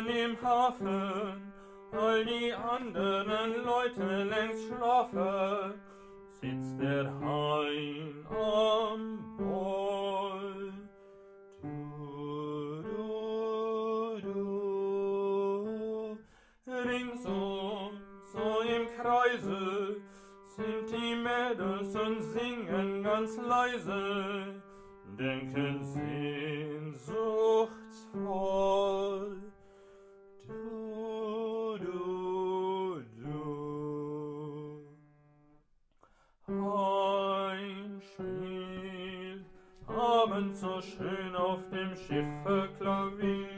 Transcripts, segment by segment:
Mann im Hafen, all die anderen Leute längst schlafen, sitzt der Hein am Ball. Ringsum, so im Kreise, sind die Mädels und singen ganz leise, denken sehnsuchtsvoll. Hein spielt abends so schön auf dem Schiffe Klavier,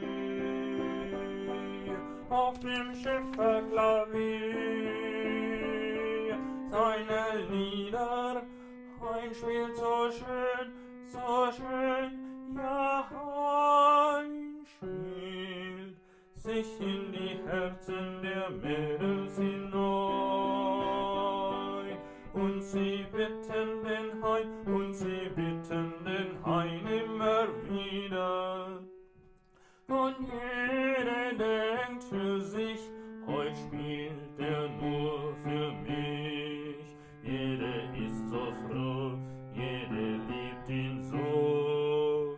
auf dem Schiffe Klavier. Seine Lieder, Hein spielt so schön, ja, Hein spielt sich in die Herzen der Mädels hinein. Und sie bitten den Hein, und sie bitten den Hein immer wieder. Und jede denkt für sich, heut spielt er nur für mich. Jede ist so froh, jede liebt ihn so.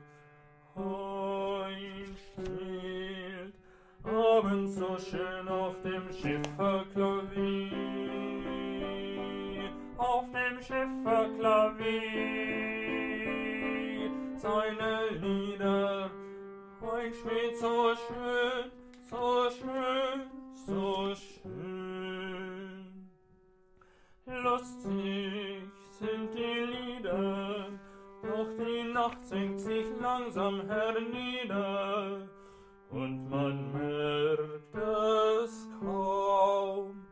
Hein spielt abends so schön auf dem Schiffe Klavier, auf dem Schiffe Klavier. Seine Lieder, Hein spielt so schön, so schön, so schön. Lustig sind die Lieder, doch die Nacht senkt sich langsam hernieder, und man merkt es kaum.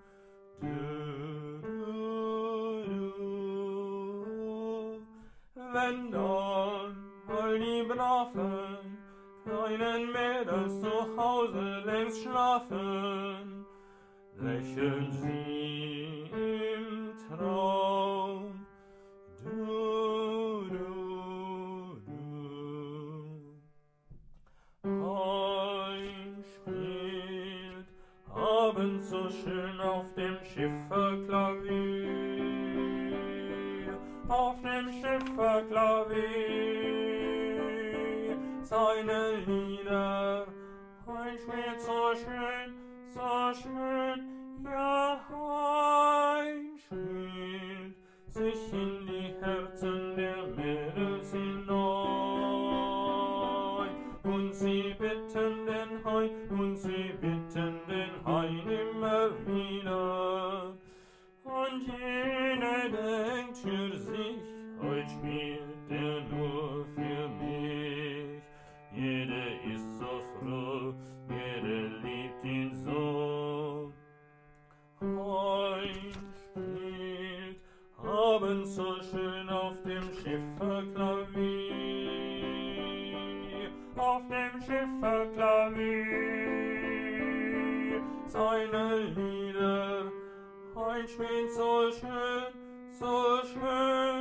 Wenn dann all die braven kleinen Mädels zu Hause längst schlafen, lächeln sie im Traum. Hein spielt abends so schön auf dem Schiffe Klavier, auf dem Schiffe Klavier. Seine Lieder, Hein spielt so schön, ja, Hein spielt sich in die Herzen der Mädels hinein. Und sie bitten den Hein, und sie bitten den Hein immer wieder. Und jene denkt für sich, heut spielt er nur für mich. Jede ist so froh, jede liebt ihn so. Hein spielt abends so schön auf dem Schiffe Klavier, auf dem Schiffe Klavier. Seine Lieder, Hein spielt so schön,